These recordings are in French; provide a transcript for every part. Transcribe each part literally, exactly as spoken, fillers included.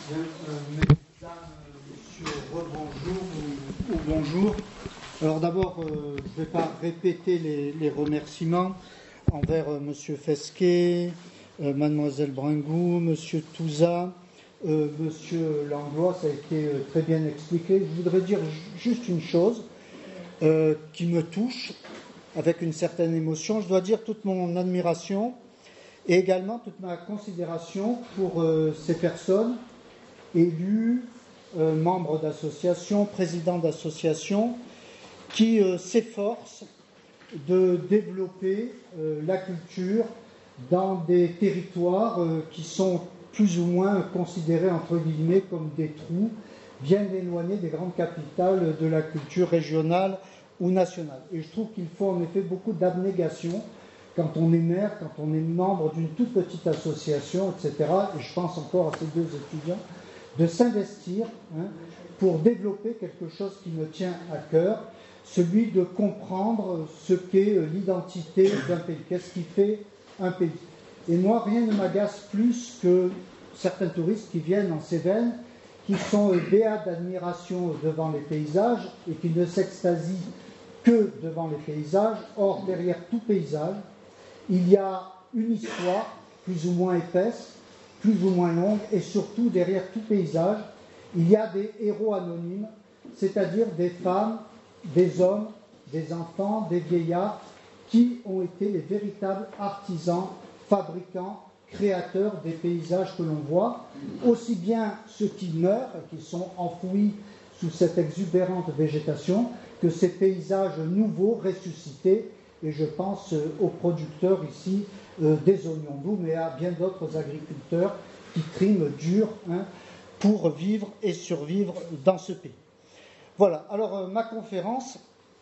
Bien, euh, mesdames, messieurs, rebonjour ou, ou bonjour. Alors d'abord, euh, je ne vais pas répéter les, les remerciements envers euh, monsieur Fesquet, euh, mademoiselle Bringou, monsieur Touza, euh, monsieur Langlois, ça a été euh, très bien expliqué. Je voudrais dire juste une chose euh, qui me touche avec une certaine émotion. Je dois dire toute mon admiration et également toute ma considération pour euh, ces personnes élus, euh, membres d'associations, présidents d'associations, qui euh, s'efforcent de développer euh, la culture dans des territoires euh, qui sont plus ou moins considérés entre guillemets comme des trous, bien éloignés des grandes capitales de la culture régionale ou nationale. Et je trouve qu'il faut en effet beaucoup d'abnégation quand on est maire, quand on est membre d'une toute petite association, et cetera. Et je pense encore à ces deux étudiants, de s'investir hein, pour développer quelque chose qui me tient à cœur, celui de comprendre ce qu'est l'identité d'un pays, qu'est-ce qui fait un pays. Et moi, rien ne m'agace plus que certains touristes qui viennent en Cévennes, qui sont béats d'admiration devant les paysages et qui ne s'extasient que devant les paysages. Or, derrière tout paysage, il y a une histoire plus ou moins épaisse, plus ou moins longue, et surtout derrière tout paysage, il y a des héros anonymes, c'est-à-dire des femmes, des hommes, des enfants, des vieillards, qui ont été les véritables artisans, fabricants, créateurs des paysages que l'on voit, aussi bien ceux qui meurent, qui sont enfouis sous cette exubérante végétation, que ces paysages nouveaux, ressuscités, et je pense aux producteurs ici euh, des oignons doux, mais à bien d'autres agriculteurs qui triment dur hein, pour vivre et survivre dans ce pays. Voilà, alors euh, ma conférence,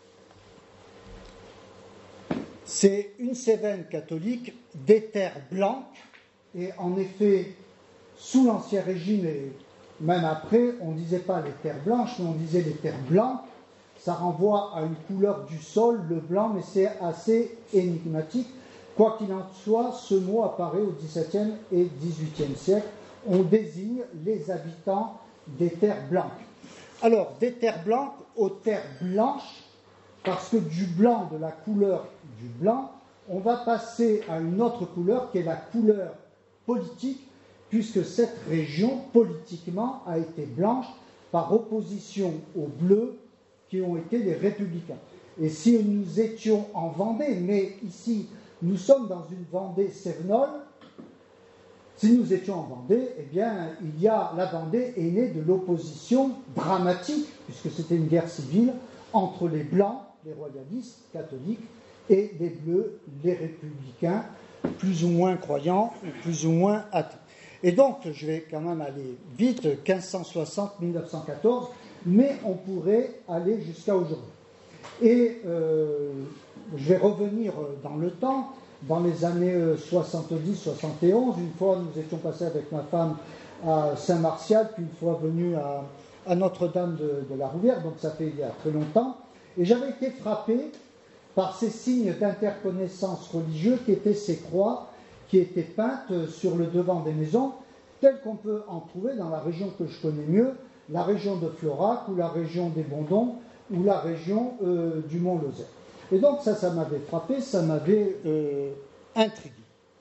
c'est une Cévennes catholique des terres blanches, et en effet, sous l'Ancien Régime, et même après, on ne disait pas les terres blanches, mais on disait les terres blanches. Ça renvoie à une couleur du sol, le blanc, mais c'est assez énigmatique. Quoi qu'il en soit, ce mot apparaît au dix-septième et dix-huitième siècle. On désigne les habitants des terres blanches. Alors, des terres blanches aux terres blanches, parce que du blanc, de la couleur du blanc, on va passer à une autre couleur qui est la couleur politique, puisque cette région, politiquement, a été blanche par opposition au bleu, qui ont été les républicains. Et si nous étions en Vendée, mais ici, nous sommes dans une Vendée cévenole, si nous étions en Vendée, eh bien, il y a, la Vendée est née de l'opposition dramatique, puisque c'était une guerre civile, entre les Blancs, les royalistes catholiques, et les Bleus, les républicains, plus ou moins croyants, plus ou moins athées. Et donc, je vais quand même aller vite, quinze cent soixante à mille neuf cent quatorze, mais on pourrait aller jusqu'à aujourd'hui. Et euh, je vais revenir dans le temps, dans les années soixante-dix soixante et onze, une fois nous étions passés avec ma femme à Saint-Martial, puis une fois venus à, à Notre-Dame de, de la Rouvière, donc ça fait il y a très longtemps, et j'avais été frappé par ces signes d'interconnaissance religieux qui étaient ces croix qui étaient peintes sur le devant des maisons, telles qu'on peut en trouver dans la région que je connais mieux, la région de Florac ou la région des Bondons ou la région euh, du Mont-Lozère. Et donc ça, ça m'avait frappé, ça m'avait euh, intrigué.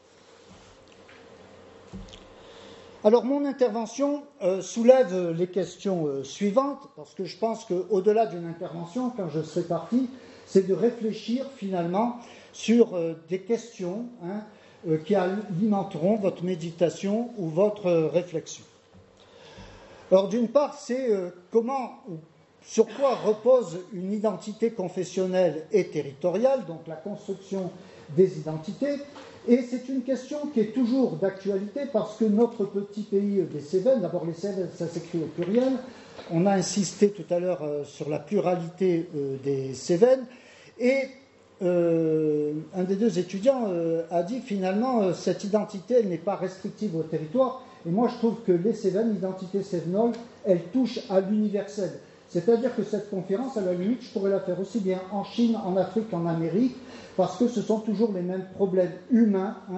Alors mon intervention euh, soulève les questions euh, suivantes, parce que je pense qu'au-delà d'une intervention, quand je serai parti, c'est de réfléchir finalement sur euh, des questions hein, euh, qui alimenteront votre méditation ou votre euh, réflexion. Alors d'une part, c'est euh, comment, sur quoi repose une identité confessionnelle et territoriale, donc la construction des identités, et c'est une question qui est toujours d'actualité parce que notre petit pays des Cévennes, d'abord les Cévennes, ça s'écrit au pluriel, on a insisté tout à l'heure euh, sur la pluralité euh, des Cévennes, et euh, un des deux étudiants euh, a dit finalement euh, cette identité elle n'est pas restrictive au territoire. Et moi, je trouve que les Cévennes, l'identité cévenole, elle touche à l'universel. C'est-à-dire que cette conférence, à la limite, je pourrais la faire aussi bien en Chine, en Afrique, en Amérique, parce que ce sont toujours les mêmes problèmes humains hein,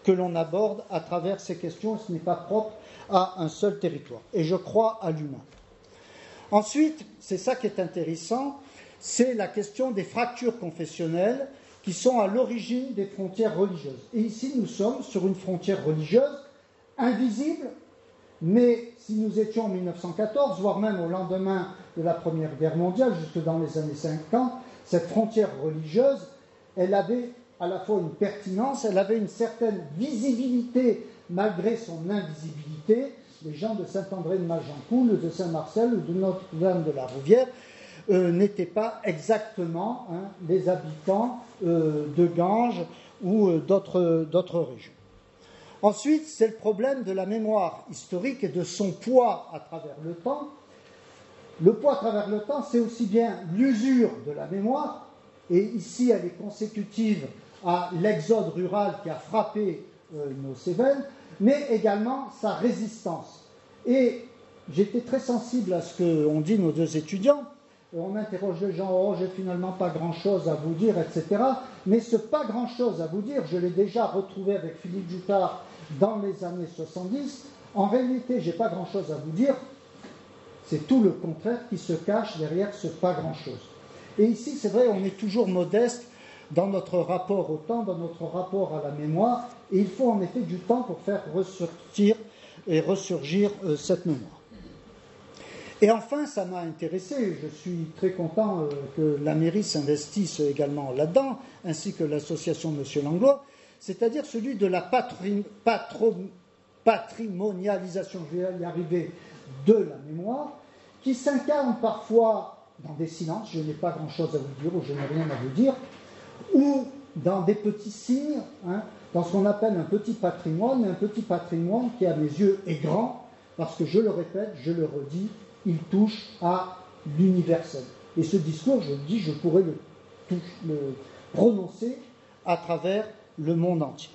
que l'on aborde à travers ces questions. Ce n'est pas propre à un seul territoire. Et je crois à l'humain. Ensuite, c'est ça qui est intéressant, c'est la question des fractures confessionnelles qui sont à l'origine des frontières religieuses. Et ici, nous sommes sur une frontière religieuse invisible, mais si nous étions en mille neuf cent quatorze, voire même au lendemain de la Première Guerre mondiale, jusque dans les années cinquante, cette frontière religieuse, elle avait à la fois une pertinence, elle avait une certaine visibilité malgré son invisibilité. Les gens de Saint-André de Magencoul, de Saint-Marcel ou de Notre-Dame de la Rouvière euh, n'étaient pas exactement hein, les habitants euh, de Ganges ou euh, d'autres, d'autres régions. Ensuite, c'est le problème de la mémoire historique et de son poids à travers le temps. Le poids à travers le temps, c'est aussi bien l'usure de la mémoire, et ici elle est consécutive à l'exode rural qui a frappé euh, nos Cévennes, mais également sa résistance. Et j'étais très sensible à ce qu'ont dit nos deux étudiants. On interroge les gens, oh, j'ai finalement pas grand-chose à vous dire, et cetera. Mais ce pas grand-chose à vous dire, je l'ai déjà retrouvé avec Philippe Joutard dans les années soixante-dix. En réalité, j'ai pas grand-chose à vous dire. C'est tout le contraire qui se cache derrière ce pas grand-chose. Et ici, c'est vrai, on est toujours modeste dans notre rapport au temps, dans notre rapport à la mémoire, et il faut en effet du temps pour faire ressortir et ressurgir euh, cette mémoire. Et enfin, ça m'a intéressé, je suis très content euh, que la mairie s'investisse également là-dedans, ainsi que l'association Monsieur Langlois, c'est-à-dire celui de la patri- patro- patrimonialisation, je vais y arriver, de la mémoire, qui s'incarne parfois dans des silences, je n'ai pas grand-chose à vous dire ou je n'ai rien à vous dire, ou dans des petits signes, hein, dans ce qu'on appelle un petit patrimoine, mais un petit patrimoine qui, à mes yeux, est grand, parce que, je le répète, je le redis, il touche à l'universel. Et ce discours, je le dis, je pourrais le, touche, le prononcer à travers le monde entier.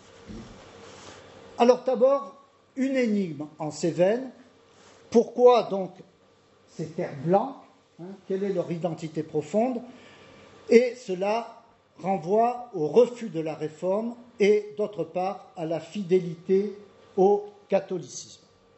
Alors d'abord, une énigme en Cévennes. Pourquoi donc ces terres blanches, hein, quelle est leur identité profonde? Et cela renvoie au refus de la réforme et d'autre part à la fidélité au catholicisme.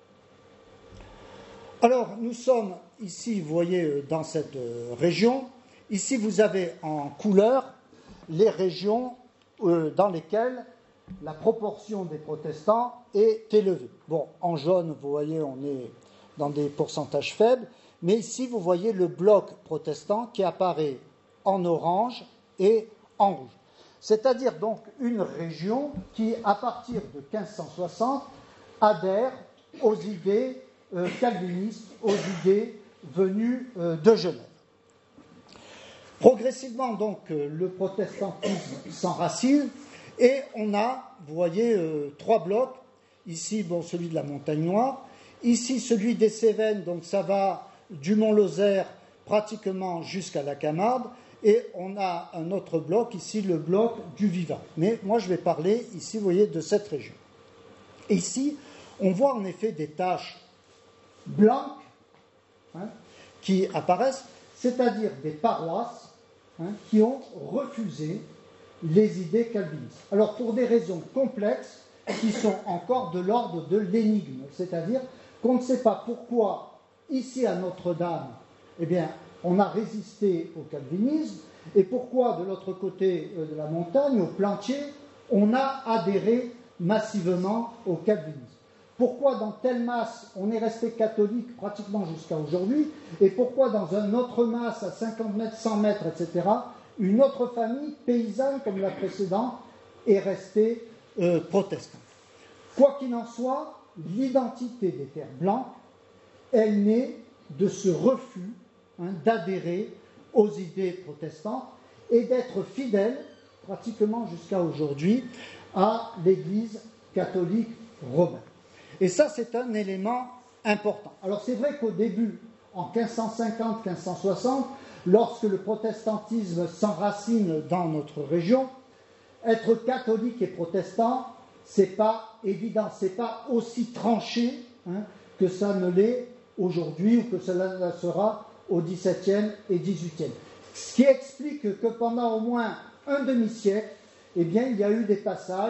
Alors nous sommes ici, vous voyez, dans cette région, ici vous avez en couleur les régions euh, dans lesquelles la proportion des protestants est élevée. Bon, en jaune, vous voyez, on est dans des pourcentages faibles, mais ici vous voyez le bloc protestant qui apparaît en orange et en rouge. C'est-à-dire donc une région qui, à partir de quinze cent soixante, adhère aux idées euh, calvinistes, aux idées venues euh, de Genève. Progressivement, donc, euh, le protestantisme s'enracine et on a, vous voyez, euh, trois blocs. Ici, bon, celui de la Montagne Noire. Ici, celui des Cévennes, donc ça va du Mont-Lozère pratiquement jusqu'à la Camargue. Et on a un autre bloc, ici, le bloc du Vivain. Mais moi, je vais parler, ici, vous voyez, de cette région. Et ici, on voit en effet des taches blanches hein, qui apparaissent, c'est-à-dire des paroisses hein, qui ont refusé les idées calvinistes. Alors, pour des raisons complexes, qui sont encore de l'ordre de l'énigme, c'est-à-dire qu'on ne sait pas pourquoi, ici à Notre-Dame, eh bien, on a résisté au calvinisme, et pourquoi de l'autre côté de la montagne, au Plantier, on a adhéré massivement au calvinisme. Pourquoi dans telle masse on est resté catholique pratiquement jusqu'à aujourd'hui, et pourquoi dans un autre masse à cinquante mètres, cent mètres, et cetera, une autre famille paysanne comme la précédente est restée euh, protestante. Quoi qu'il en soit, l'identité des terres blanches, elle naît de ce refus hein, d'adhérer aux idées protestantes et d'être fidèle, pratiquement jusqu'à aujourd'hui, à l'Église catholique romaine. Et ça, c'est un élément important. Alors c'est vrai qu'au début, en quinze cent cinquante quinze cent soixante, lorsque le protestantisme s'enracine dans notre région, être catholique et protestant, c'est pas évident, c'est pas aussi tranché hein, que ça ne l'est aujourd'hui ou que cela sera au dix-septième et dix-huitième. Ce qui explique que pendant au moins un demi-siècle, eh bien, il y a eu des passages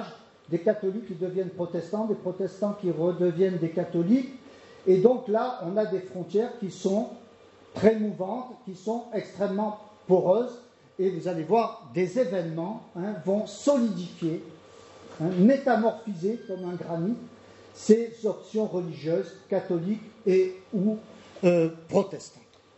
des catholiques qui deviennent protestants, des protestants qui redeviennent des catholiques. Et donc là, on a des frontières qui sont très mouvantes, qui sont extrêmement poreuses. Et vous allez voir, des événements hein, vont solidifier, hein, métamorphiser comme un granit, ces options religieuses, catholiques et ou euh, protestantes.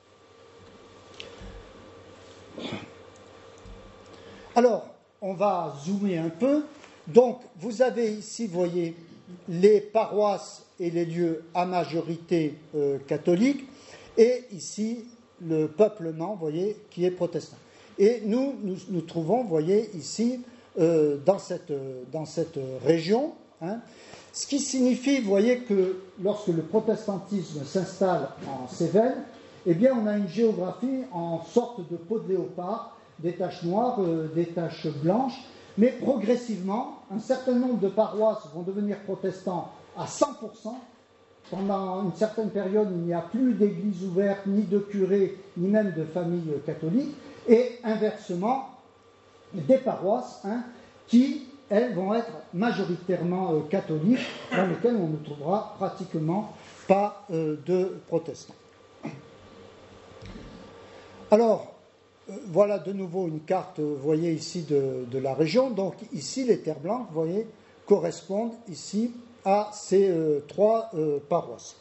Alors, on va zoomer un peu. Donc, vous avez ici, vous voyez, les paroisses et les lieux à majorité euh, catholique, et ici, le peuplement, vous voyez, qui est protestant. Et nous, nous nous trouvons, vous voyez, ici, euh, dans, cette, dans cette région, hein, ce qui signifie, vous voyez, que lorsque le protestantisme s'installe en Cévennes, eh bien, on a une géographie en sorte de peau de léopard, des taches noires, euh, des taches blanches, mais progressivement, un certain nombre de paroisses vont devenir protestants à cent pour cent. Pendant une certaine période, il n'y a plus d'églises ouvertes, ni de curés, ni même de familles catholiques, et inversement, des paroisses hein, qui, elles, vont être majoritairement euh, catholiques, dans lesquelles on ne trouvera pratiquement pas euh, de protestants. Alors, euh, voilà de nouveau une carte, vous voyez ici, de, de la région. Donc ici, les terres blanches, vous voyez, correspondent ici à ces euh, trois euh, paroisses.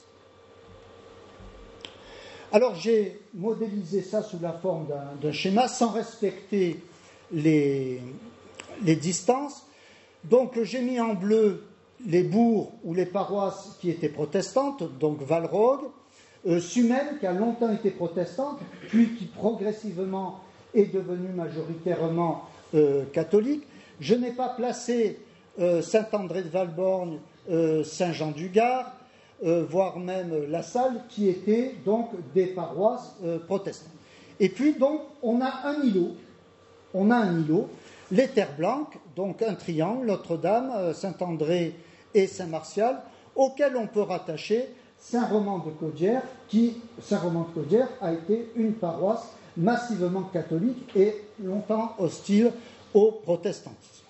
Alors j'ai modélisé ça sous la forme d'un, d'un schéma sans respecter les, les distances. Donc j'ai mis en bleu les bourgs ou les paroisses qui étaient protestantes, donc Valrogue, euh, Sumène qui a longtemps été protestante, puis qui progressivement est devenue majoritairement euh, catholique. Je n'ai pas placé euh, Saint-André de Valborgne, euh, Saint-Jean-du-Gard, Euh, voire même La Salle, qui étaient donc des paroisses euh, protestantes. Et puis donc on a un îlot, on a un îlot, les Terres Blanques, donc un triangle, Notre-Dame, euh, Saint-André et Saint-Martial, auquel on peut rattacher Saint-Roman-de-Caudière, qui, Saint-Roman-de-Caudière a été une paroisse massivement catholique et longtemps hostile au protestantisme.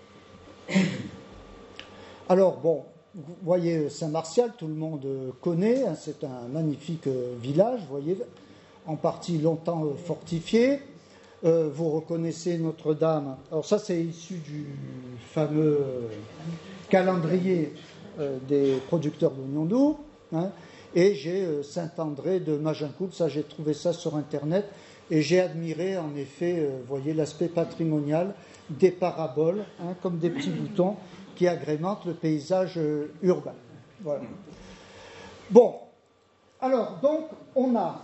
Alors bon, vous voyez Saint-Martial, tout le monde connaît, hein, c'est un magnifique village, vous voyez, en partie longtemps fortifié. Euh, vous reconnaissez Notre-Dame. Alors ça, c'est issu du fameux calendrier euh, des producteurs d'oignons doux. Hein, et j'ai euh, Saint-André de Magincourt, ça j'ai trouvé ça sur Internet, et j'ai admiré en effet, euh, vous voyez, l'aspect patrimonial des paraboles, hein, comme des petits boutons, qui agrémente le paysage euh, urbain. Voilà. Bon, alors donc on a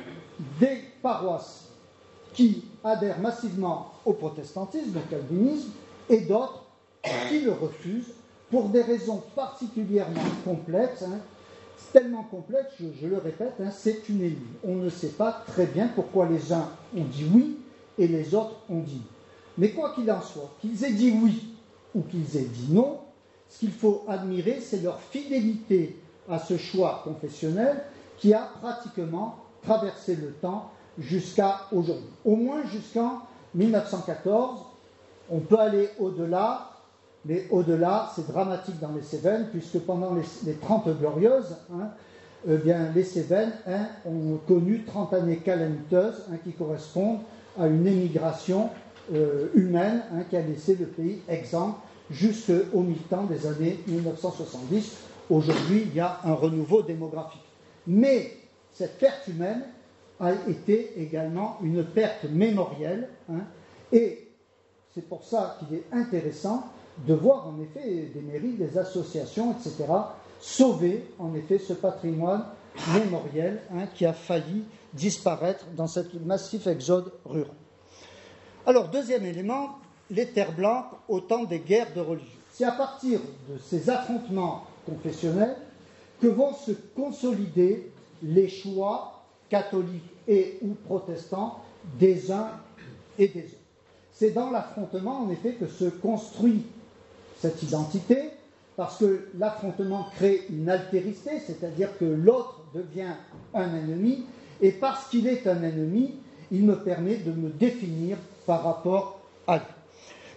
des paroisses qui adhèrent massivement au protestantisme, au calvinisme, et d'autres qui le refusent pour des raisons particulièrement complexes. Hein. C'est tellement complexe, je, je le répète, hein, c'est une énigme. On ne sait pas très bien pourquoi les uns ont dit oui et les autres ont dit non. Mais quoi qu'il en soit, qu'ils aient dit oui ou qu'ils aient dit non, ce qu'il faut admirer, c'est leur fidélité à ce choix confessionnel qui a pratiquement traversé le temps jusqu'à aujourd'hui. Au moins jusqu'en mille neuf cent quatorze, on peut aller au-delà, mais au-delà, c'est dramatique dans les Cévennes, puisque pendant les, les Trente Glorieuses, hein, eh bien, les Cévennes hein, ont connu trente années calamiteuses hein, qui correspondent à une émigration euh, humaine hein, qui a laissé le pays exsangue jusqu'au mi-temps des années mille neuf cent soixante-dix. Aujourd'hui, il y a un renouveau démographique. Mais cette perte humaine a été également une perte mémorielle, hein, et c'est pour ça qu'il est intéressant de voir en effet des mairies, des associations, et cetera, sauver en effet ce patrimoine mémoriel hein, qui a failli disparaître dans ce massif exode rural. Alors, deuxième élément, les terres blanches au temps des guerres de religion. C'est à partir de ces affrontements confessionnels que vont se consolider les choix catholiques et ou protestants des uns et des autres. C'est dans l'affrontement, en effet, que se construit cette identité, parce que l'affrontement crée une altérité, c'est-à-dire que l'autre devient un ennemi, et parce qu'il est un ennemi, il me permet de me définir par rapport à lui.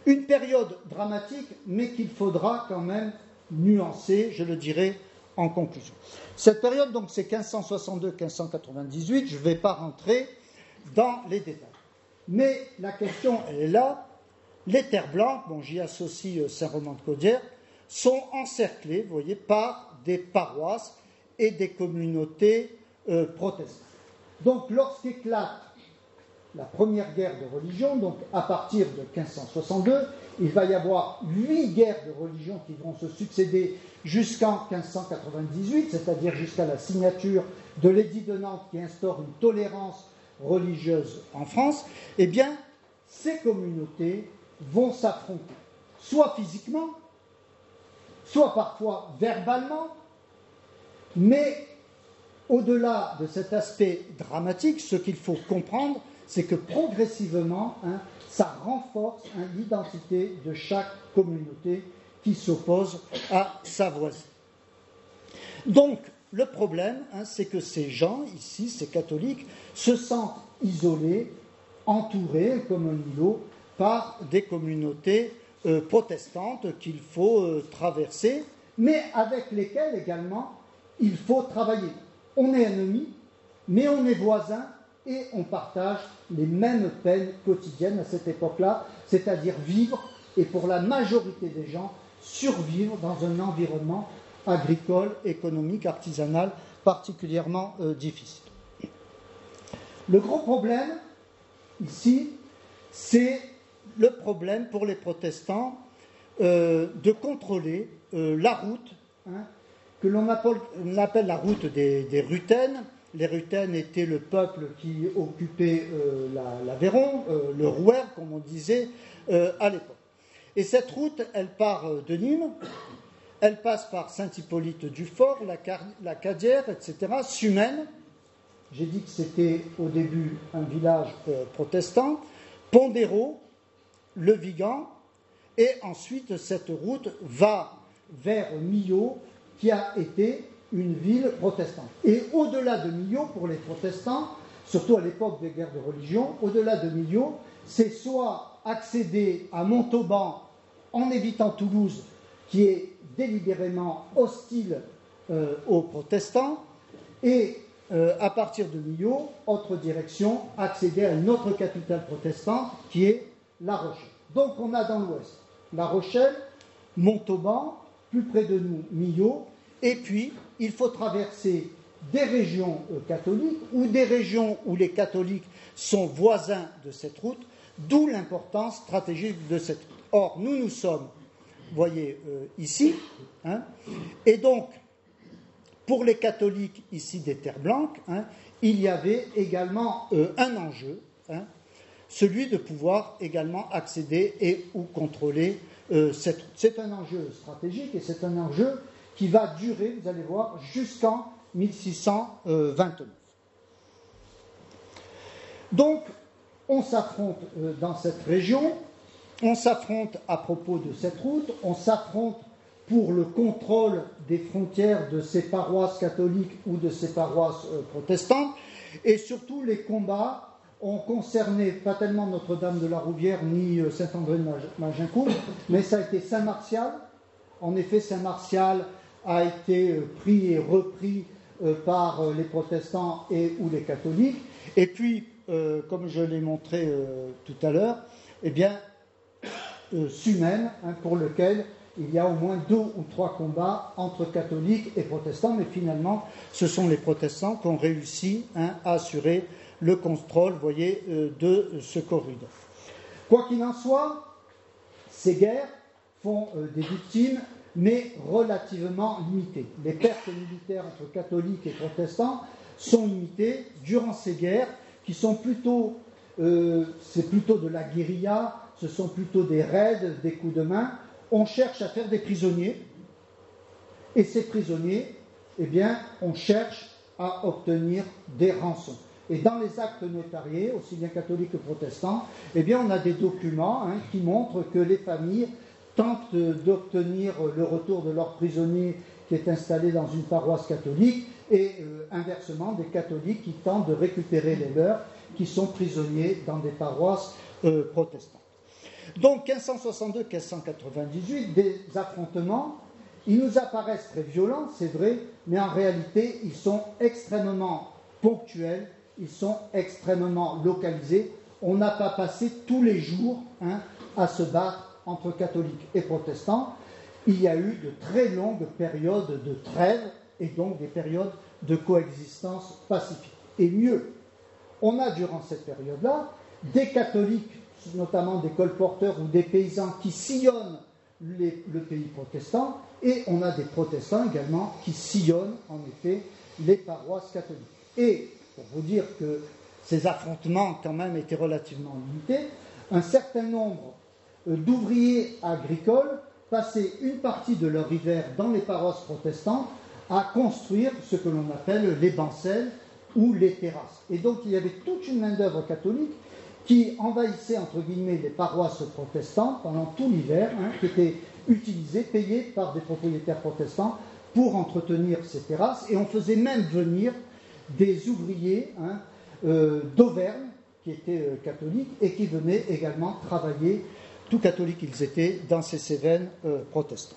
Une période dramatique, mais qu'il faudra quand même nuancer, je le dirai en conclusion. Cette période, donc, c'est quinze cent soixante-deux à quinze cent quatre-vingt-dix-huit, je ne vais pas rentrer dans les détails. Mais la question, elle est là. Les terres blanches, bon, j'y associe Saint-Romain-de-Caudière, sont encerclées, vous voyez, par des paroisses et des communautés euh, protestantes. Donc, lorsqu'éclate la première guerre de religion, donc à partir de quinze cent soixante-deux, il va y avoir huit guerres de religion qui vont se succéder jusqu'en quinze cent quatre-vingt-dix-huit, c'est-à-dire jusqu'à la signature de l'édit de Nantes qui instaure une tolérance religieuse en France. Eh bien, ces communautés vont s'affronter, soit physiquement, soit parfois verbalement, mais au-delà de cet aspect dramatique, ce qu'il faut comprendre, c'est que progressivement, hein, ça renforce hein, l'identité de chaque communauté qui s'oppose à sa voisine. Donc, le problème, hein, c'est que ces gens, ici, ces catholiques, se sentent isolés, entourés, comme un îlot, par des communautés euh, protestantes qu'il faut euh, traverser, mais avec lesquelles également il faut travailler. On est ennemis, mais on est voisins et on partage les mêmes peines quotidiennes à cette époque-là, c'est-à-dire vivre, et pour la majorité des gens, survivre dans un environnement agricole, économique, artisanal particulièrement euh, difficile. Le gros problème, ici, c'est le problème pour les protestants euh, de contrôler euh, la route, hein, que l'on appelle, on appelle la route des, des Rutènes. Les Rutènes étaient le peuple qui occupait euh, la, l'Aveyron, euh, le Rouergue, comme on disait euh, à l'époque. Et cette route, elle part de Nîmes, elle passe par Saint-Hippolyte-du-Fort, la, Car- la Cadière, et cetera, Sumène. J'ai dit que c'était au début un village euh, protestant, Pondérault, Le Vigan, et ensuite cette route va vers Millau, qui a été une ville protestante. Et au-delà de Millau, pour les protestants, surtout à l'époque des guerres de religion, au-delà de Millau, c'est soit accéder à Montauban en évitant Toulouse, qui est délibérément hostile euh, aux protestants, et euh, à partir de Millau, autre direction, accéder à une autre capitale protestante, qui est La Rochelle. Donc on a dans l'ouest La Rochelle, Montauban, plus près de nous, Millau, et puis il faut traverser des régions euh, catholiques ou des régions où les catholiques sont voisins de cette route, d'où l'importance stratégique de cette route. Or, nous, nous sommes, vous voyez, euh, ici, hein, et donc, pour les catholiques ici des Terres Blanques, hein, il y avait également euh, un enjeu, hein, celui de pouvoir également accéder et ou contrôler euh, cette route. C'est un enjeu stratégique et c'est un enjeu qui va durer, vous allez voir, jusqu'en mille six cent vingt-neuf. Donc, on s'affronte euh, dans cette région, on s'affronte à propos de cette route, on s'affronte pour le contrôle des frontières de ces paroisses catholiques ou de ces paroisses euh, protestantes, et surtout les combats ont concerné pas tellement Notre-Dame de la Rouvière ni euh, Saint-André de Magincourt, mais ça a été Saint-Martial. En effet, Saint-Martial a été euh, pris et repris euh, par euh, les protestants et ou les catholiques, et puis, euh, comme je l'ai montré euh, tout à l'heure, eh bien, euh, Sumène, hein, pour lequel il y a au moins deux ou trois combats entre catholiques et protestants, mais finalement, ce sont les protestants qui ont réussi hein, à assurer le contrôle, vous voyez, euh, de ce corridor. Quoi qu'il en soit, ces guerres font euh, des victimes, mais relativement limitées. Les pertes militaires entre catholiques et protestants sont limitées durant ces guerres, qui sont plutôt, euh, c'est plutôt de la guérilla, ce sont plutôt des raids, des coups de main. On cherche à faire des prisonniers, et ces prisonniers, eh bien, on cherche à obtenir des rançons. Et dans les actes notariés, aussi bien catholiques que protestants, eh bien, on a des documents hein, qui montrent que les familles tentent d'obtenir le retour de leur prisonnier qui est installé dans une paroisse catholique, et euh, inversement, des catholiques qui tentent de récupérer les leurs qui sont prisonniers dans des paroisses euh, protestantes. Donc quinze cent soixante-deux quinze cent quatre-vingt-dix-huit, des affrontements, ils nous apparaissent très violents, c'est vrai, mais en réalité, ils sont extrêmement ponctuels, ils sont extrêmement localisés. On n'a pas passé tous les jours hein, à se battre entre catholiques et protestants. Il y a eu de très longues périodes de trêve et donc des périodes de coexistence pacifique. Et mieux, on a durant cette période-là des catholiques, notamment des colporteurs ou des paysans qui sillonnent les, le pays protestant, et on a des protestants également qui sillonnent en effet les paroisses catholiques. Et pour vous dire que ces affrontements quand même étaient relativement limités, un certain nombre d'ouvriers agricoles passaient une partie de leur hiver dans les paroisses protestantes à construire ce que l'on appelle les bancelles ou les terrasses. Et donc il y avait toute une main-d'œuvre catholique qui envahissait entre guillemets les paroisses protestantes pendant tout l'hiver, hein, qui était utilisée, payée par des propriétaires protestants pour entretenir ces terrasses. Et on faisait même venir des ouvriers hein, euh, d'Auvergne qui étaient euh, catholiques et qui venaient également travailler, tout catholiques qu'ils étaient, dans ces Cévennes euh, protestants.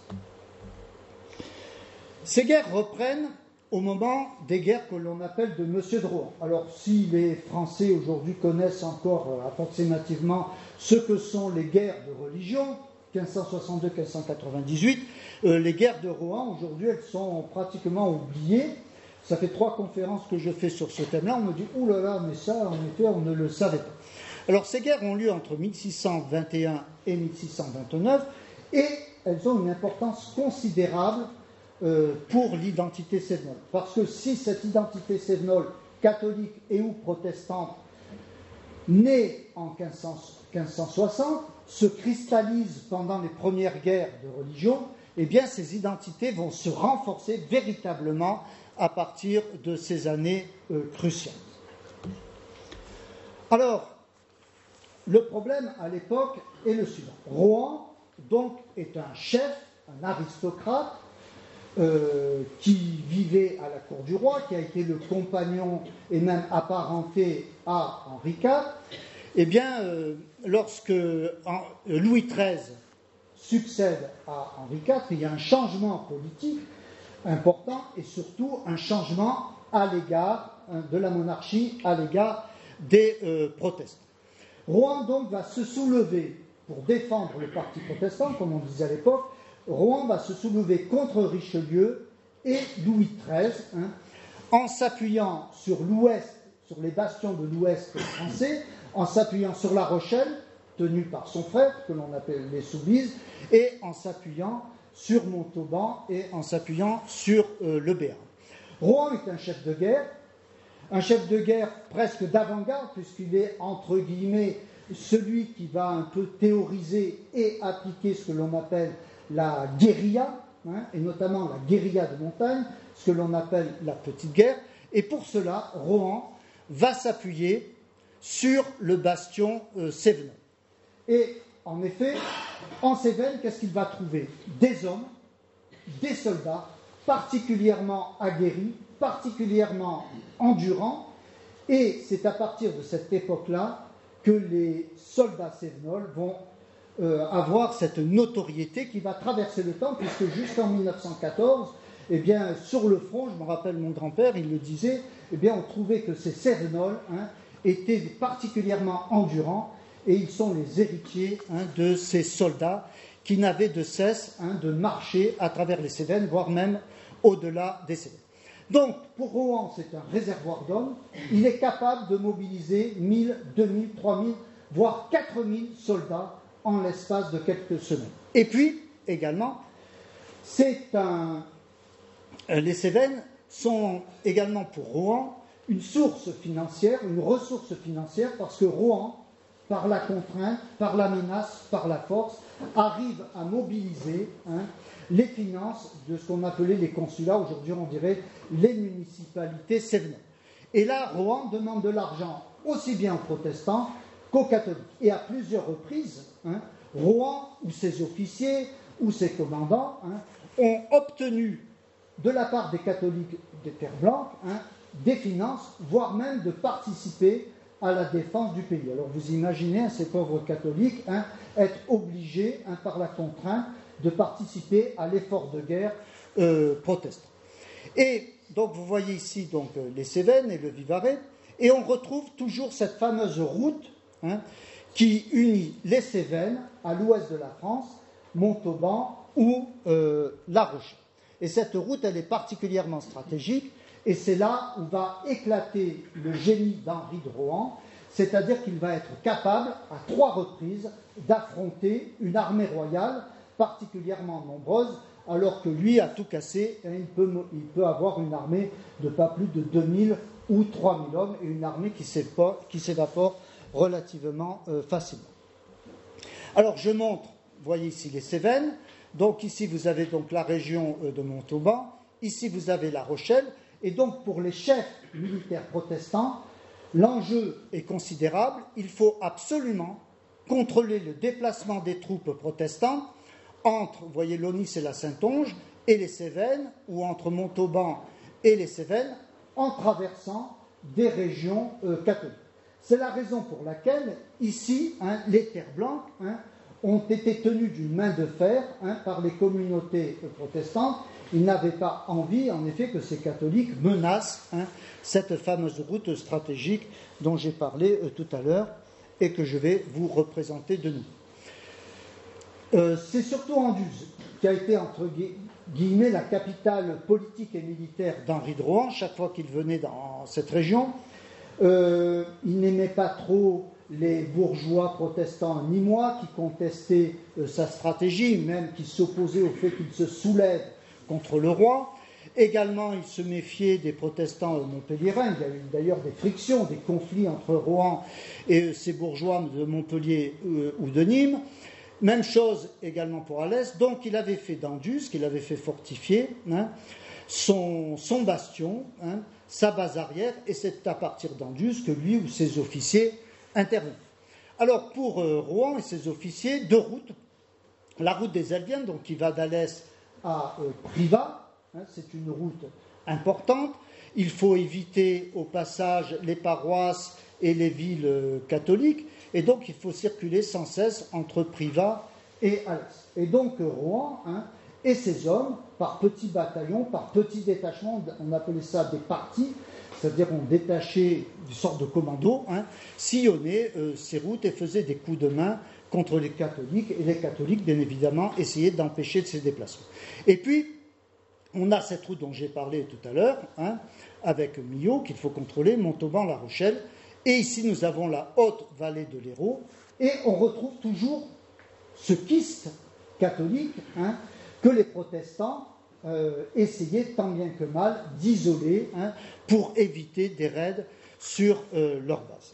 Ces guerres reprennent au moment des guerres que l'on appelle de Monsieur de Rohan. Alors, si les Français aujourd'hui connaissent encore euh, approximativement ce que sont les guerres de religion, quinze cent soixante-deux quinze cent quatre-vingt-dix-huit, euh, les guerres de Rohan, aujourd'hui, elles sont pratiquement oubliées. Ça fait trois conférences que je fais sur ce thème-là. On me dit « Ouh là là, mais ça, en effet, on ne le savait pas ». Alors, ces guerres ont lieu entre mille six cent vingt et un et mille six cent vingt-neuf, et elles ont une importance considérable euh, pour l'identité cévenole. Parce que si cette identité cévenole, catholique et ou protestante, née en quinze cent soixante, se cristallise pendant les premières guerres de religion, eh bien, ces identités vont se renforcer véritablement à partir de ces années euh, cruciales. Alors, le problème à l'époque est le suivant. Rohan, donc, est un chef, un aristocrate, euh, qui vivait à la cour du roi, qui a été le compagnon et même apparenté à Henri quatre. Eh bien, euh, lorsque en, Louis treize succède à Henri quatre, il y a un changement politique important et surtout un changement à l'égard hein, de la monarchie, à l'égard des euh, protestants. Rohan donc va se soulever pour défendre le parti protestant, comme on disait à l'époque. Rohan va se soulever contre Richelieu et Louis treize, hein, en s'appuyant sur l'ouest, sur les bastions de l'ouest français, en s'appuyant sur La Rochelle, tenue par son frère, que l'on appelle les Soubise, et en s'appuyant sur Montauban et en s'appuyant sur euh, le Béarn. Rohan est un chef de guerre, un chef de guerre presque d'avant-garde, puisqu'il est, entre guillemets, celui qui va un peu théoriser et appliquer ce que l'on appelle la guérilla, hein, et notamment la guérilla de montagne, ce que l'on appelle la petite guerre. Et pour cela, Rohan va s'appuyer sur le bastion euh, cévenol. Et en effet, en Cévennes, qu'est-ce qu'il va trouver? Des hommes, des soldats, particulièrement aguerris, particulièrement endurants, et c'est à partir de cette époque-là que les soldats cévenols vont euh, avoir cette notoriété qui va traverser le temps, puisque jusqu'en mille neuf cent quatorze, eh bien, sur le front, je me rappelle mon grand-père, il le disait, eh bien, on trouvait que ces cévenols hein, étaient particulièrement endurants, et ils sont les héritiers hein, de ces soldats qui n'avaient de cesse hein, de marcher à travers les Cévennes, voire même au-delà des Cévennes. Donc, pour Rohan, c'est un réservoir d'hommes. Il est capable de mobiliser mille, deux mille, trois mille, voire quatre mille soldats en l'espace de quelques semaines. Et puis, également, c'est un... les Cévennes sont également pour Rohan une source financière, une ressource financière, parce que Rohan, par la contrainte, par la menace, par la force, arrive à mobiliser hein, les finances de ce qu'on appelait les consulats, aujourd'hui on dirait les municipalités cévennes. Et là, Rohan demande de l'argent aussi bien aux protestants qu'aux catholiques. Et à plusieurs reprises, hein, Rohan ou ses officiers ou ses commandants hein, ont obtenu de la part des catholiques des Terres Blanques hein, des finances, voire même de participer à la défense du pays. Alors vous imaginez hein, ces pauvres catholiques hein, être obligés hein, par la contrainte de participer à l'effort de guerre euh, protestant. Et donc vous voyez ici donc, les Cévennes et le Vivarais, et on retrouve toujours cette fameuse route hein, qui unit les Cévennes à l'ouest de la France, Montauban ou euh, La Rochelle. Et cette route, elle est particulièrement stratégique, et c'est là où va éclater le génie d'Henri de Rohan, c'est-à-dire qu'il va être capable, à trois reprises, d'affronter une armée royale particulièrement nombreuse, alors que lui, à tout casser, hein, il, peut, il peut avoir une armée de pas plus de deux mille ou trois mille hommes, et une armée qui s'évapore relativement euh, facilement. Alors je montre, vous voyez ici les Cévennes, donc ici vous avez donc la région euh, de Montauban, ici vous avez La Rochelle, et donc pour les chefs militaires protestants, l'enjeu est considérable, il faut absolument contrôler le déplacement des troupes protestantes entre, vous voyez l'Aunis et la Saintonge, et les Cévennes, ou entre Montauban et les Cévennes, en traversant des régions euh, catholiques. C'est la raison pour laquelle, ici, hein, les terres blanches hein, ont été tenues d'une main de fer hein, par les communautés euh, protestantes. Ils n'avaient pas envie, en effet, que ces catholiques menacent hein, cette fameuse route stratégique dont j'ai parlé euh, tout à l'heure et que je vais vous représenter de nouveau. Euh, c'est surtout Anduze qui a été, entre guillemets, la capitale politique et militaire d'Henri de Rohan, chaque fois qu'il venait dans cette région. Euh, il n'aimait pas trop les bourgeois protestants nîmois qui contestaient euh, sa stratégie, même qui s'opposaient au fait qu'il se soulève contre le roi. Également, il se méfiait des protestants montpelliérains. Il y a eu d'ailleurs des frictions, des conflits entre Rohan et ces bourgeois de Montpellier euh, ou de Nîmes. Même chose également pour Alès. Donc il avait fait d'Anduze, qu'il avait fait fortifier, hein, son, son bastion, hein, sa base arrière, et c'est à partir d'Anduze que lui ou ses officiers interviennent. Alors pour euh, Rohan et ses officiers, deux routes. La route des Elviennes, donc qui va d'Alès à euh, Privas, hein, c'est une route importante. Il faut éviter au passage les paroisses et les villes euh, catholiques, et donc il faut circuler sans cesse entre Privas et Alès. Et donc Rohan hein, et ses hommes, par petits bataillons, par petits détachements, on appelait ça des partis, c'est-à-dire on détachait une sorte de commando, hein, sillonnaient euh, ces routes et faisaient des coups de main contre les catholiques, et les catholiques, bien évidemment, essayaient d'empêcher de ces déplacements. Et puis, on a cette route dont j'ai parlé tout à l'heure, hein, avec Milhaud, qu'il faut contrôler, Montauban, La Rochelle, et ici nous avons la haute vallée de l'Hérault, et on retrouve toujours ce kyste catholique hein, que les protestants euh, essayaient tant bien que mal d'isoler hein, pour éviter des raids sur euh, leur base.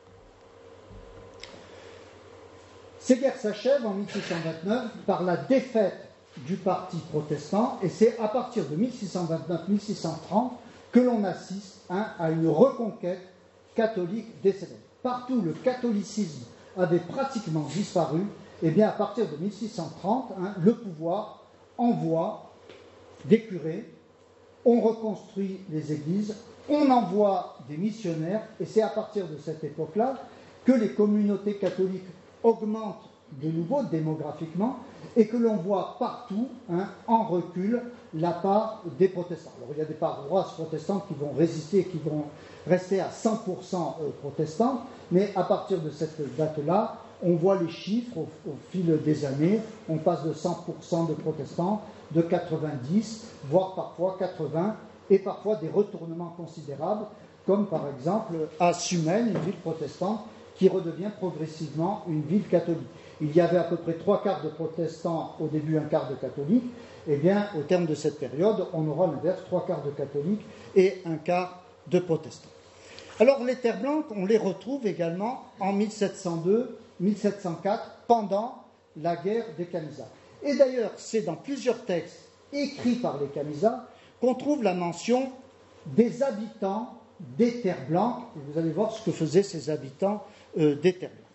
Ces guerres s'achèvent en mille six cent vingt-neuf par la défaite du parti protestant, et c'est à partir de mille six cent vingt-neuf mille six cent trente que l'on assiste hein, à une reconquête catholique des Cévennes. Partout le catholicisme avait pratiquement disparu, et bien à partir de mille six cent trente, hein, le pouvoir envoie des curés, on reconstruit les églises, on envoie des missionnaires, et c'est à partir de cette époque-là que les communautés catholiques augmentent de nouveau démographiquement, et que l'on voit partout hein, en recul la part des protestants. Alors il y a des paroisses protestantes qui vont résister, qui vont rester à cent pour cent protestantes, mais à partir de cette date-là, on voit les chiffres au, au fil des années, on passe de cent pour cent de protestants, de quatre-vingt-dix, voire parfois quatre-vingts, et parfois des retournements considérables, comme par exemple à Sumène, une ville protestante, qui redevient progressivement une ville catholique. Il y avait à peu près trois quarts de protestants, au début un quart de catholiques, et bien au terme de cette période, on aura l'inverse, trois quarts de catholiques et un quart de protestants. Alors les terres blanches, on les retrouve également en mille sept cent deux mille sept cent quatre, pendant la guerre des Camisards. Et d'ailleurs, c'est dans plusieurs textes écrits par les Camisards qu'on trouve la mention des habitants des terres blanches, et vous allez voir ce que faisaient ces habitants euh, des terres blanches.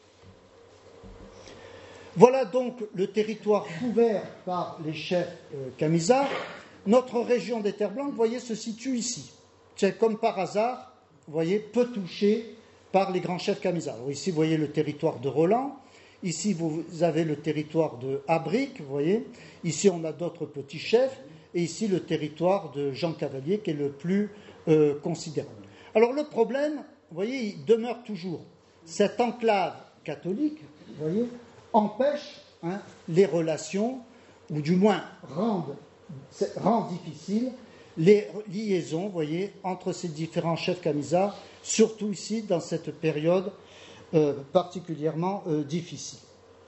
Voilà donc le territoire couvert par les chefs euh, Camisards. Notre région des terres blanches, vous voyez, se situe ici. C'est comme par hasard, vous voyez, peut toucher par les grands chefs camisards. Alors ici, vous voyez le territoire de Roland. Ici, vous avez le territoire de Abric, vous voyez. Ici, on a d'autres petits chefs. Et ici, le territoire de Jean Cavalier, qui est le plus euh, considérable. Alors, le problème, vous voyez, il demeure toujours. Cette enclave catholique, vous voyez, empêche hein, les relations, ou du moins rend, rend difficile les liaisons, vous voyez, entre ces différents chefs camisards, surtout ici, dans cette période euh, particulièrement euh, difficile.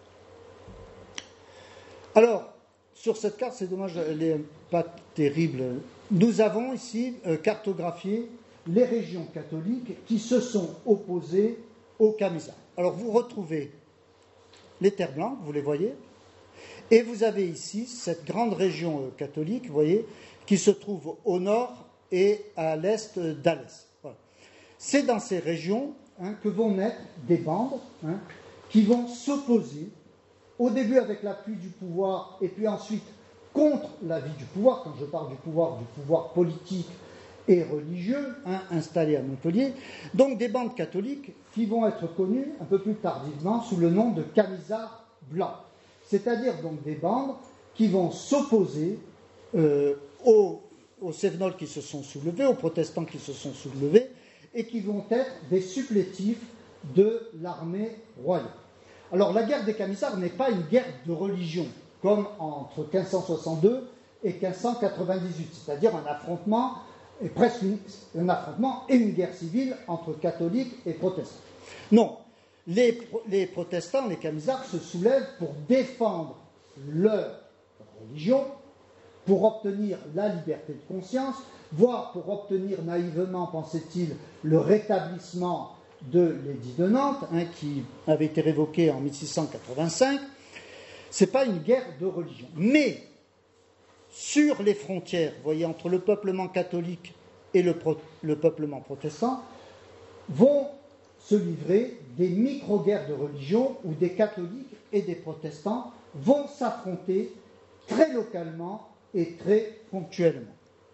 Alors, sur cette carte, c'est dommage, elle n'est pas terrible. Nous avons ici euh, cartographié les régions catholiques qui se sont opposées aux camisards. Alors, vous retrouvez les terres blanches, vous les voyez, et vous avez ici cette grande région euh, catholique, vous voyez, qui se trouve au nord et à l'est d'Alès. Voilà. C'est dans ces régions hein, que vont naître des bandes hein, qui vont s'opposer, au début avec l'appui du pouvoir, et puis ensuite contre l'avis du pouvoir, quand je parle du pouvoir, du pouvoir politique et religieux, hein, installé à Montpellier, donc des bandes catholiques qui vont être connues un peu plus tardivement sous le nom de camisards blancs, c'est-à-dire donc des bandes qui vont s'opposer euh, aux, aux Cévenols qui se sont soulevés, aux protestants qui se sont soulevés, et qui vont être des supplétifs de l'armée royale. Alors la guerre des camisards n'est pas une guerre de religion, comme entre quinze cent soixante-deux et quinze cent quatre-vingt-dix-huit, c'est-à-dire un affrontement, et presque une, un affrontement et une guerre civile entre catholiques et protestants. Non, les, les protestants, les camisards, se soulèvent pour défendre leur religion, pour obtenir la liberté de conscience, voire pour obtenir naïvement, pensait-il, le rétablissement de l'édit de Nantes, hein, qui avait été révoqué en mille six cent quatre-vingt-cinq. Ce n'est pas une guerre de religion. Mais, sur les frontières, vous voyez, entre le peuplement catholique et le, pro- le peuplement protestant, vont se livrer des micro-guerres de religion où des catholiques et des protestants vont s'affronter très localement et très ponctuellement.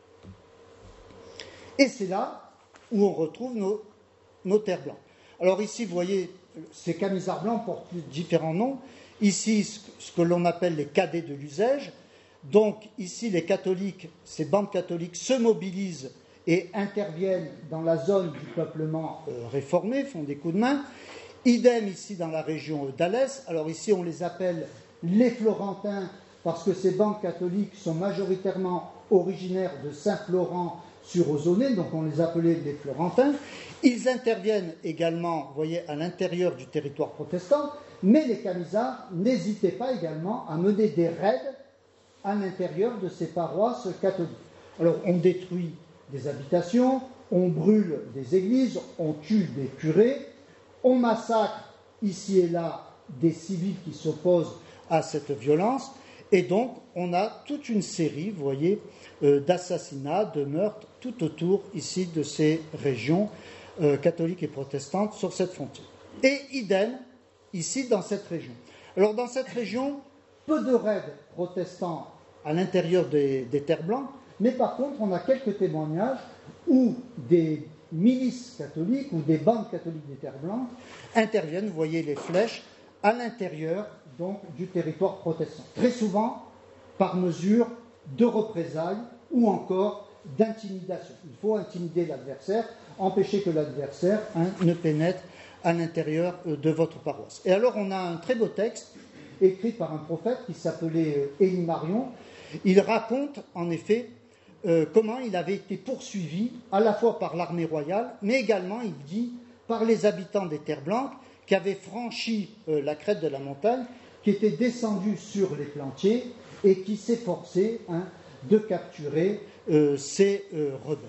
Et c'est là où on retrouve nos, nos terres blancs. Alors ici, vous voyez, ces camisards blancs portent différents noms. Ici, ce que l'on appelle les cadets de l'Uzège. Donc ici, les catholiques, ces bandes catholiques se mobilisent et interviennent dans la zone du peuplement euh, réformé, font des coups de main. Idem ici dans la région d'Alès. Alors ici, on les appelle les Florentins parce que ces bandes catholiques sont majoritairement originaires de Saint-Florent-sur-Ozonais, donc on les appelait les Florentins. Ils interviennent également, vous voyez, à l'intérieur du territoire protestant, mais les camisards n'hésitaient pas également à mener des raids à l'intérieur de ces paroisses catholiques. Alors on détruit des habitations, on brûle des églises, on tue des curés, on massacre ici et là des civils qui s'opposent à cette violence, et donc on a toute une série, vous voyez, euh, d'assassinats, de meurtres tout autour ici de ces régions euh, catholiques et protestantes sur cette frontière. Et idem ici dans cette région. Alors dans cette région, peu de raids protestants à l'intérieur des, des terres blanches, mais par contre on a quelques témoignages où des milices catholiques ou des bandes catholiques des terres blanches interviennent, vous voyez les flèches, à l'intérieur donc du territoire protestant. Très souvent par mesure de représailles ou encore d'intimidation. Il faut intimider l'adversaire, empêcher que l'adversaire hein, ne pénètre à l'intérieur de votre paroisse. Et alors on a un très beau texte écrit par un prophète qui s'appelait Élie Marion. Il raconte en effet euh, comment il avait été poursuivi à la fois par l'armée royale, mais également, il dit, par les habitants des terres blanches qui avaient franchi euh, la crête de la montagne, qui étaient descendus sur les plantiers et qui s'efforçaient hein, de capturer euh, ces euh, rebelles.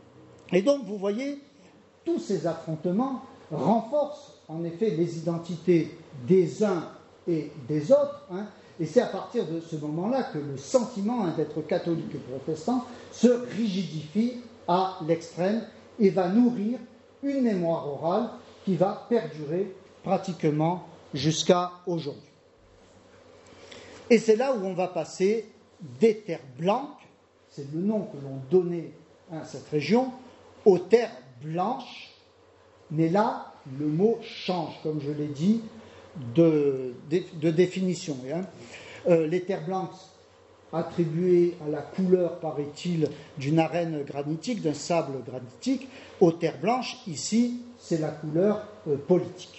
Et donc, vous voyez, tous ces affrontements renforcent en effet les identités des uns et des autres, hein, et c'est à partir de ce moment-là que le sentiment hein, d'être catholique et protestant se rigidifie à l'extrême et va nourrir une mémoire orale qui va perdurer pratiquement jusqu'à aujourd'hui. Et c'est là où on va passer des terres blanches, c'est le nom que l'on donnait à cette région, aux terres blanches, mais là, le mot change, comme je l'ai dit, de, de, de définition. Hein. Euh, les terres blanches attribuées à la couleur, paraît-il, d'une arène granitique, d'un sable granitique, aux terres blanches, ici, c'est la couleur euh, politique.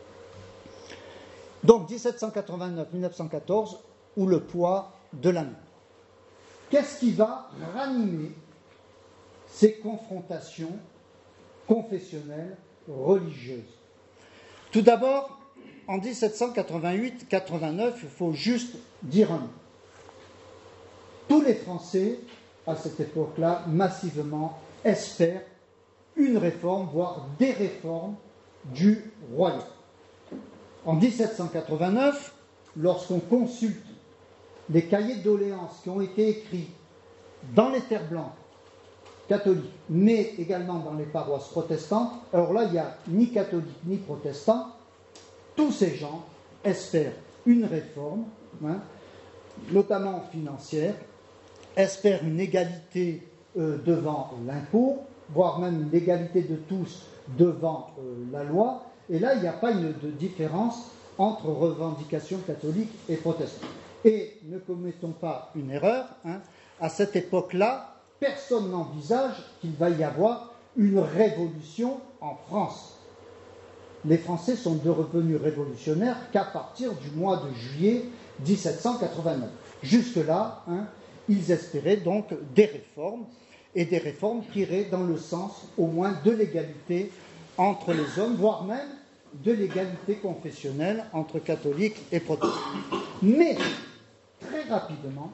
Donc, dix-sept cent quatre-vingt-neuf à mille neuf cent quatorze, ou le poids de la mer. Qu'est-ce qui va ranimer ces confrontations confessionnelles, religieuses? Tout d'abord, en dix-sept cent quatre-vingt-huit quatre-vingt-neuf, il faut juste dire un mot. Tous les Français, à cette époque-là, massivement espèrent une réforme, voire des réformes du royaume. En dix-sept cent quatre-vingt-neuf, lorsqu'on consulte les cahiers de doléances qui ont été écrits dans les terres blanches catholiques, mais également dans les paroisses protestantes, alors là, il n'y a ni catholiques ni protestants, tous ces gens espèrent une réforme, hein, notamment financière, espèrent une égalité euh, devant l'impôt, voire même une égalité de tous devant euh, la loi, et là, il n'y a pas une de différence entre revendications catholiques et protestantes. Et ne commettons pas une erreur, hein, à cette époque-là, personne n'envisage qu'il va y avoir une révolution en France. Les Français sont devenus révolutionnaires qu'à partir du mois de juillet dix-sept cent quatre-vingt-neuf. Jusque-là, hein, ils espéraient donc des réformes, et des réformes qui iraient dans le sens au moins de l'égalité entre les hommes, voire même de l'égalité confessionnelle entre catholiques et protestants. Mais, très rapidement,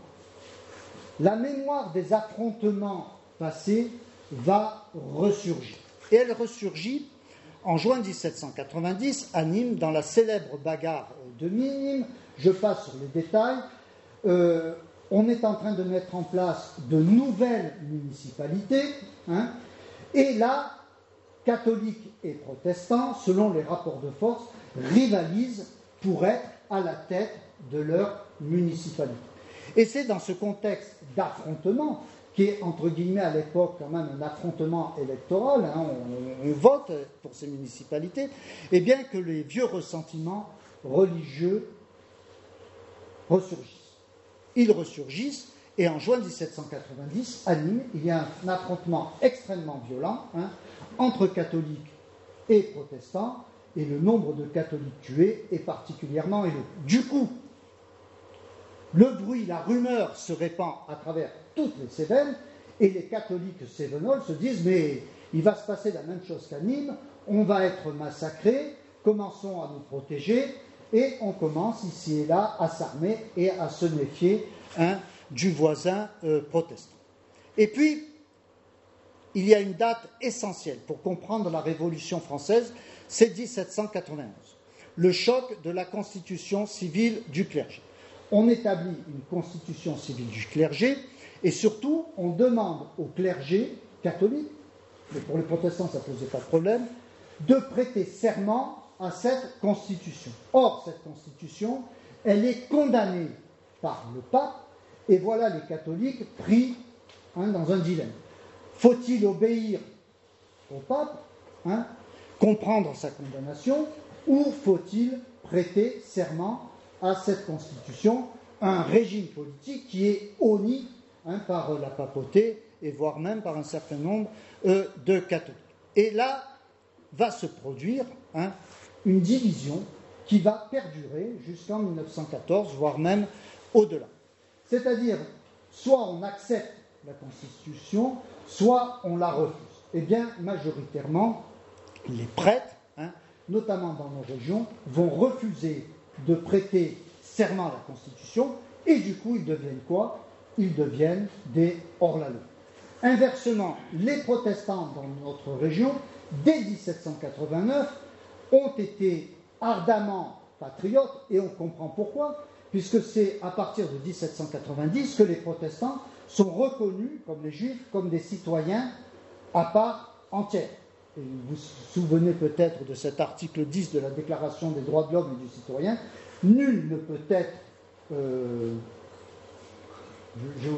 la mémoire des affrontements passés va ressurgir. Et elle ressurgit en juin dix-sept cent quatre-vingt-dix à Nîmes, dans la célèbre bagarre de Nîmes. Je passe sur les détails. Euh, on est en train de mettre en place de nouvelles municipalités, hein, et là, catholiques et protestants, selon les rapports de force, rivalisent pour être à la tête de leur municipalité. Et c'est dans ce contexte d'affrontement, qui est entre guillemets à l'époque quand même un affrontement électoral, hein, on, on vote pour ces municipalités, et bien que les vieux ressentiments religieux ressurgissent. Ils ressurgissent, et en juin dix-sept cent quatre-vingt-dix, à Nîmes, il y a un affrontement extrêmement violent, hein, entre catholiques et protestants, et le nombre de catholiques tués est particulièrement élevé. Du coup, le bruit, la rumeur se répand à travers toutes les Cévennes, et les catholiques cévenols se disent « mais il va se passer la même chose qu'à Nîmes, on va être massacrés, commençons à nous protéger », et on commence ici et là à s'armer et à se méfier, hein, du voisin euh, protestant. Et puis, il y a une date essentielle pour comprendre la Révolution française, c'est dix-sept cent quatre-vingt-onze, le choc de la constitution civile du clergé. On établit une constitution civile du clergé, et surtout, on demande au clergé catholique, mais pour les protestants ça ne posait pas de problème, de prêter serment à cette constitution. Or, cette constitution, elle est condamnée par le pape, et voilà les catholiques pris, hein, dans un dilemme. Faut-il obéir au pape, hein, comprendre sa condamnation, ou faut-il prêter serment à cette constitution, un régime politique qui est honni, hein, par la papauté, et voire même par un certain nombre euh, de catholiques. Et là va se produire, hein, une division qui va perdurer jusqu'en mille neuf cent quatorze, voire même au-delà. C'est-à-dire, soit on accepte la Constitution, soit on la refuse. Eh bien, majoritairement, les prêtres, hein, notamment dans nos régions, vont refuser de prêter serment à la Constitution, et du coup, ils deviennent quoi? Ils deviennent des hors-la-loi. Inversement, les protestants dans notre région, dès dix-sept cent quatre-vingt-neuf, ont été ardemment patriotes, et on comprend pourquoi, puisque c'est à partir de dix-sept cent quatre-vingt-dix que les protestants sont reconnus, comme les juifs, comme des citoyens à part entière. Et vous vous souvenez peut-être de cet article dix de la Déclaration des droits de l'homme et du citoyen, nul ne peut être euh, je, je,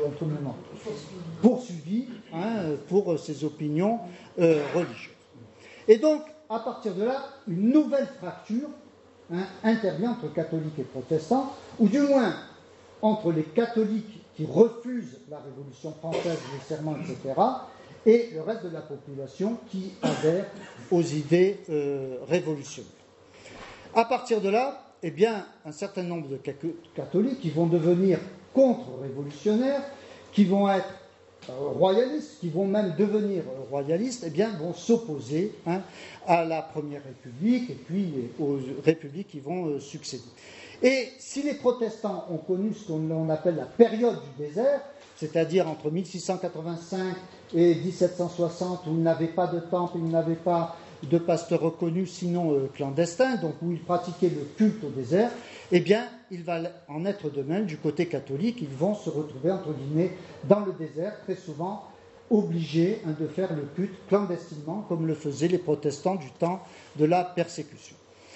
poursuivi, hein, pour ses opinions euh, religieuses. Et donc, à partir de là, une nouvelle fracture hein, intervient entre catholiques et protestants, ou du moins entre les catholiques qui refusent la Révolution française, les serments, et cetera, et le reste de la population qui adhère aux idées euh, révolutionnaires. À partir de là, eh bien, un certain nombre de catholiques qui vont devenir contre-révolutionnaires, qui vont être euh, royalistes, qui vont même devenir royalistes, eh bien, vont s'opposer hein, à la Première République et puis aux républiques qui vont euh, succéder. Et si les protestants ont connu ce qu'on appelle la période du désert, c'est-à-dire entre mille six cent quatre-vingt-cinq et dix-sept cent soixante, où ils n'avaient pas de temple, ils n'avaient pas de pasteur reconnu, sinon euh, clandestin, donc où ils pratiquaient le culte au désert, eh bien, il va en être de même du côté catholique. Ils vont se retrouver, entre guillemets, dans le désert, très souvent obligés hein, de faire le culte clandestinement, comme le faisaient les protestants du temps de la persécution.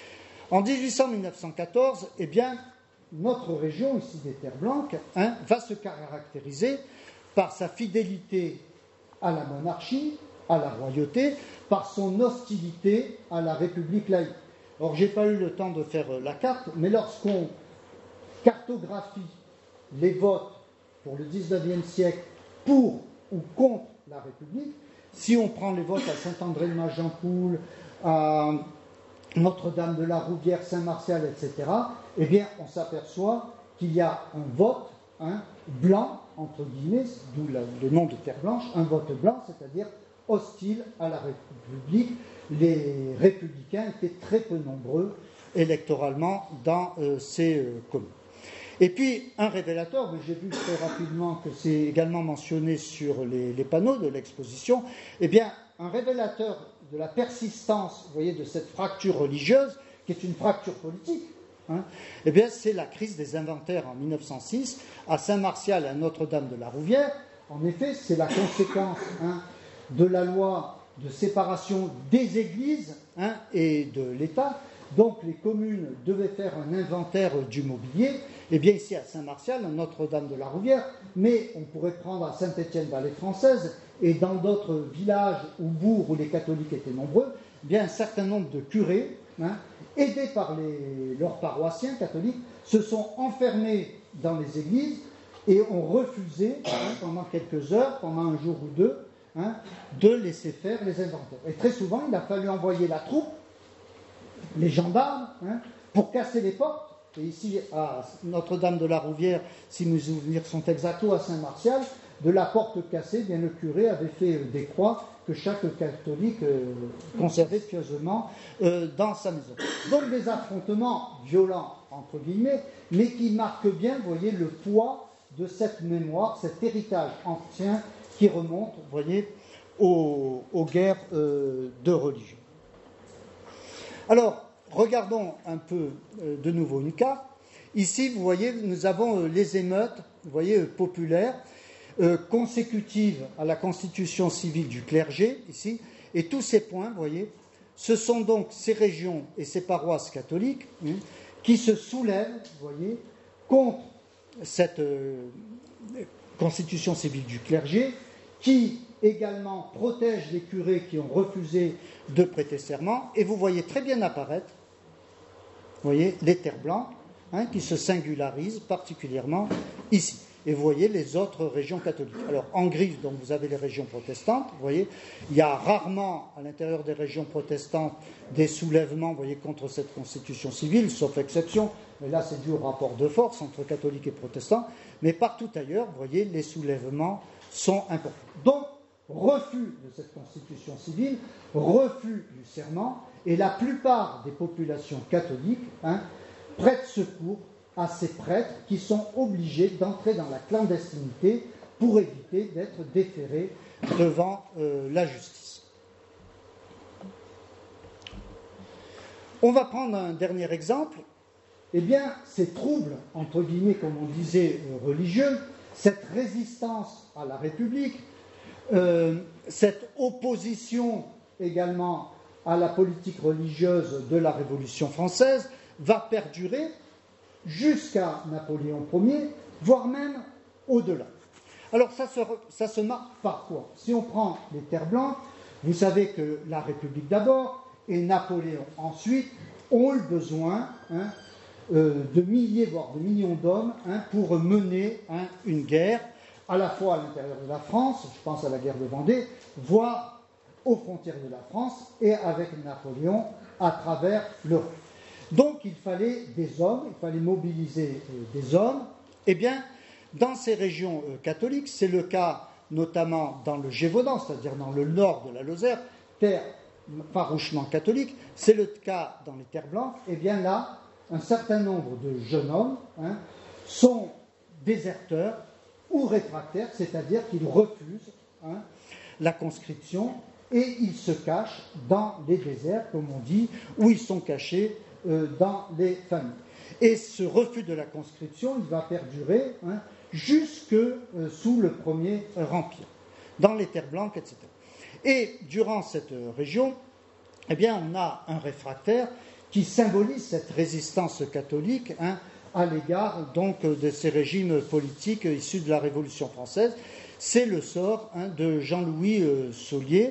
En dix-huit cents à mille neuf cent quatorze, eh bien, notre région, ici des Terres Blanques, hein, va se caractériser par sa fidélité à la monarchie, à la royauté, par son hostilité à la République laïque. Or, je n'ai pas eu le temps de faire la carte, mais lorsqu'on cartographie les votes pour le dix-neuvième siècle pour ou contre la République, si on prend les votes à Saint-André-de-Magempoul, à Notre-Dame de la Rouvière, Saint-Martial, et cetera, eh bien, on s'aperçoit qu'il y a un vote hein, blanc, entre guillemets, d'où la, le nom de Terre Blanche, un vote blanc, c'est-à-dire hostile à la République. Les républicains étaient très peu nombreux électoralement dans euh, ces euh, communes. Et puis, un révélateur, mais j'ai vu très rapidement que c'est également mentionné sur les, les panneaux de l'exposition, eh bien, un révélateur de la persistance, vous voyez, de cette fracture religieuse, qui est une fracture politique, hein, eh bien, c'est la crise des inventaires en mille neuf cent six à Saint-Martial et à Notre-Dame de la Rouvière. En effet, c'est la conséquence hein, de la loi de séparation des églises hein, et de l'État. Donc, les communes devaient faire un inventaire du mobilier. Eh bien, ici à Saint-Martial, à Notre-Dame de la Rouvière, mais on pourrait prendre à Saint-Étienne-Vallée Française et dans d'autres villages ou bourgs où les catholiques étaient nombreux, eh bien, un certain nombre de curés, hein, aidés par les, leurs paroissiens catholiques, se sont enfermés dans les églises et ont refusé, hein, pendant quelques heures, pendant un jour ou deux, hein, de laisser faire les inventaires. Et très souvent, il a fallu envoyer la troupe, les gendarmes, hein, pour casser les portes. Et ici, à Notre-Dame de la Rouvière, si mes souvenirs sont exacts, ou à Saint-Martial, de la porte cassée, bien le curé avait fait des croix que chaque catholique euh, conservait pieusement euh, dans sa maison. Donc des affrontements violents, entre guillemets, mais qui marquent bien, vous voyez, le poids de cette mémoire, cet héritage ancien qui remonte, vous voyez, aux, aux guerres euh, de religion. Alors, regardons un peu euh, de nouveau une carte. Ici, vous voyez, nous avons euh, les émeutes, vous voyez, euh, populaires, euh, consécutives à la constitution civile du clergé, ici, et tous ces points, vous voyez, ce sont donc ces régions et ces paroisses catholiques hein, qui se soulèvent, vous voyez, contre cette euh, constitution civile du clergé, qui également protège les curés qui ont refusé de prêter serment, et vous voyez très bien apparaître, vous voyez, les terres blancs, hein, qui se singularisent particulièrement ici. Et vous voyez les autres régions catholiques. Alors, en gris, donc, vous avez les régions protestantes, vous voyez, il y a rarement, à l'intérieur des régions protestantes, des soulèvements, vous voyez, contre cette constitution civile, sauf exception, mais là, c'est dû au rapport de force entre catholiques et protestants, mais partout ailleurs, vous voyez, les soulèvements sont importants. Donc, refus de cette constitution civile, refus du serment, et la plupart des populations catholiques hein, prêtent secours à ces prêtres qui sont obligés d'entrer dans la clandestinité pour éviter d'être déférés devant euh, la justice. On va prendre un dernier exemple. Eh bien, ces troubles, entre guillemets, comme on disait, euh, religieux, cette résistance à la République, euh, cette opposition également à la politique religieuse de la Révolution française, va perdurer jusqu'à Napoléon Ier, voire même au-delà. Alors ça se, ça se marque par quoi? Si on prend les terres blanches, vous savez que la République d'abord, et Napoléon ensuite ont eu besoin hein, euh, de milliers, voire de millions d'hommes hein, pour mener hein, une guerre, à la fois à l'intérieur de la France, je pense à la guerre de Vendée, voire aux frontières de la France et avec Napoléon à travers l'Europe. Donc il fallait des hommes, il fallait mobiliser euh, des hommes. Eh bien, dans ces régions euh, catholiques, c'est le cas notamment dans le Gévaudan, c'est-à-dire dans le nord de la Lozère, terre farouchement catholique, c'est le cas dans les terres blanches. Eh bien là, un certain nombre de jeunes hommes hein, sont déserteurs ou réfractaires, c'est-à-dire qu'ils refusent hein, la conscription et ils se cachent dans les déserts, comme on dit, où ils sont cachés euh, dans les familles. Et ce refus de la conscription, il va perdurer hein, jusque euh, sous le premier Empire, dans les terres blanches, et cetera. Et durant cette région, eh bien, on a un réfractaire qui symbolise cette résistance catholique hein, à l'égard donc de ces régimes politiques issus de la Révolution française. C'est le sort hein, de Jean-Louis euh, Saulier,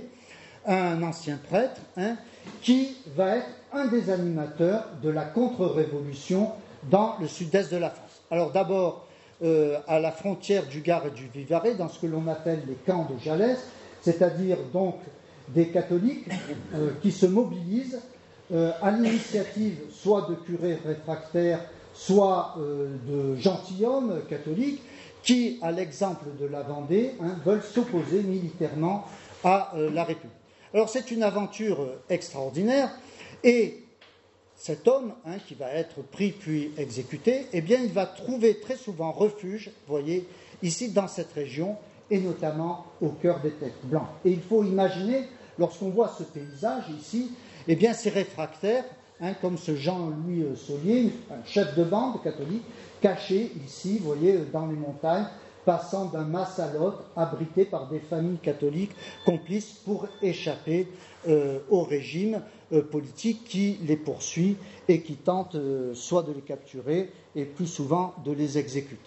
un ancien prêtre, hein, qui va être un des animateurs de la contre-révolution dans le sud-est de la France. Alors d'abord, euh, à la frontière du Gard et du Vivarais, dans ce que l'on appelle les camps de Jalès, c'est-à-dire donc des catholiques euh, qui se mobilisent euh, à l'initiative soit de curés réfractaires, soit euh, de gentilshommes catholiques, qui, à l'exemple de la Vendée, hein, veulent s'opposer militairement à euh, la République. Alors c'est une aventure euh, extraordinaire, et cet homme, hein, qui va être pris puis exécuté, eh bien il va trouver très souvent refuge, vous voyez, ici dans cette région, et notamment au cœur des têtes blanches. Et il faut imaginer, lorsqu'on voit ce paysage ici, eh bien ces réfractaires, hein, comme ce Jean-Louis Saulier, un chef de bande catholique, caché ici, vous voyez, dans les montagnes, passant d'un mas à l'autre, abrité par des familles catholiques complices pour échapper euh, au régime euh, politique qui les poursuit et qui tente euh, soit de les capturer et plus souvent de les exécuter.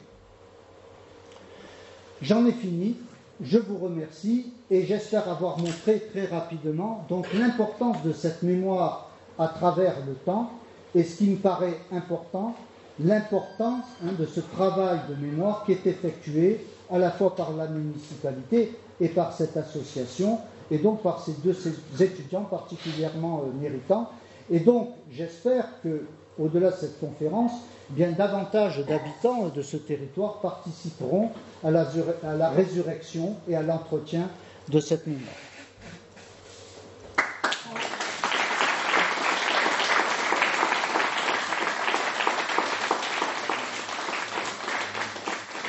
J'en ai fini, je vous remercie et j'espère avoir montré très rapidement donc l'importance de cette mémoire à travers le temps et ce qui me paraît important, l'importance hein, de ce travail de mémoire qui est effectué à la fois par la municipalité et par cette association et donc par ces deux ces étudiants particulièrement euh, méritants. Et donc j'espère que, au-delà de cette conférence, bien davantage d'habitants de ce territoire participeront à la, à la résurrection et à l'entretien de cette mémoire.